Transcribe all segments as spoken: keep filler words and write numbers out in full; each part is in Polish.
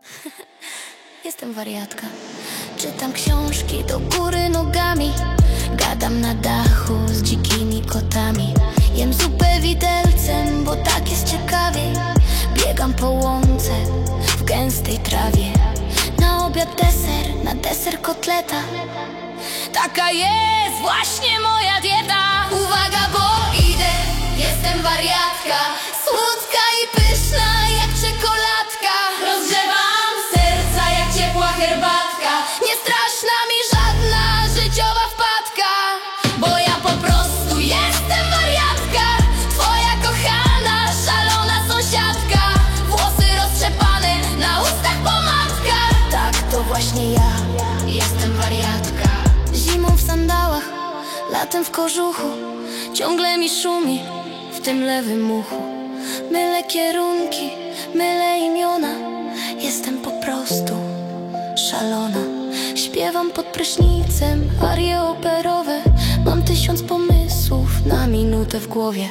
Jestem wariatka. Czytam książki do góry nogami, gadam na dachu z dzikimi kotami, jem zupę widelcem, bo tak jest ciekawiej. Biegam po łące w gęstej trawie. Na obiad deser, na deser kotleta. Taka jest właśnie moja dieta. Uwaga, bo idę, jestem wariatka. Słodka i pyszna jak czekoladka. Rozgrzewam serca jak ciepła herbatka. Nie straszna mi żadna życiowa wpadka, bo ja po prostu jestem wariatka. Twoja kochana, szalona sąsiadka. Włosy roztrzepane, na ustach pomadka. Tak, to właśnie ja, jestem wariatka. Zimą w sandałach, latem w kożuchu. Ciągle mi szumi w tym lewym uchu. Mylę kierunki, mylę imiona. Jestem po prostu szalona. Śpiewam pod prysznicem arie operowe. Mam tysiąc pomysłów na minutę w głowie.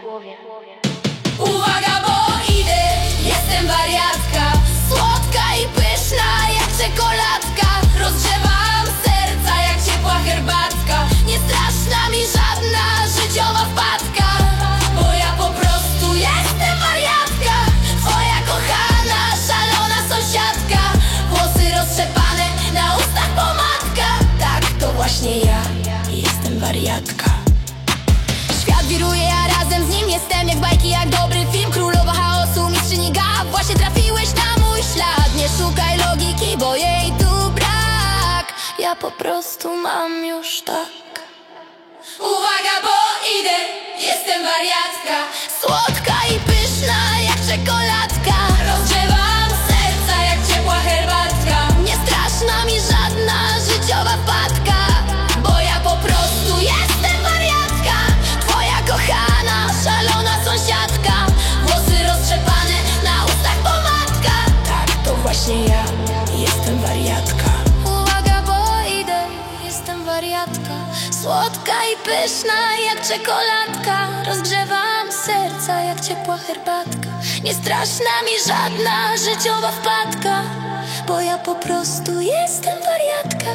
Uwaga, bo idę, jestem wariatka. Słodka i pyszna jak czekoladka. Rozgrzewam serca jak ciepła herbatka. Nie straszna mi żadna życiowa wpadka, bo ja po prostu jestem wariatka. Twoja kochana, szalona sąsiadka. Włosy roztrzepane, na ustach pomadka. Tak, to właśnie ja, jestem wariatka. Świat wiruje, a razem z nim jestem jak bajki, jak dobry film. Królowa chaosu, mistrzyni gaf. Właśnie trafiłeś na mój ślad. Nie szukaj logiki, bo jej tu brak. Ja po prostu mam już tak. Uwaga, bo idę, jestem wariatka. Słodka i pyszna jak czekoladka. Rozgrzewam serca jak ciepła herbatka. Nie straszna mi żadna życiowa wpadka, bo ja po prostu jestem wariatka. Twoja kochana, szalona sąsiadka. Włosy roztrzepane, na ustach pomadka. Tak, to właśnie ja, jestem wariatka. Uwaga, bo idę, jestem wariatka. Słodka i pyszna jak czekoladka. Rozgrzewam serca jak ciepła herbatka. Nie straszna mi żadna życiowa wpadka, bo ja po prostu jestem wariatka.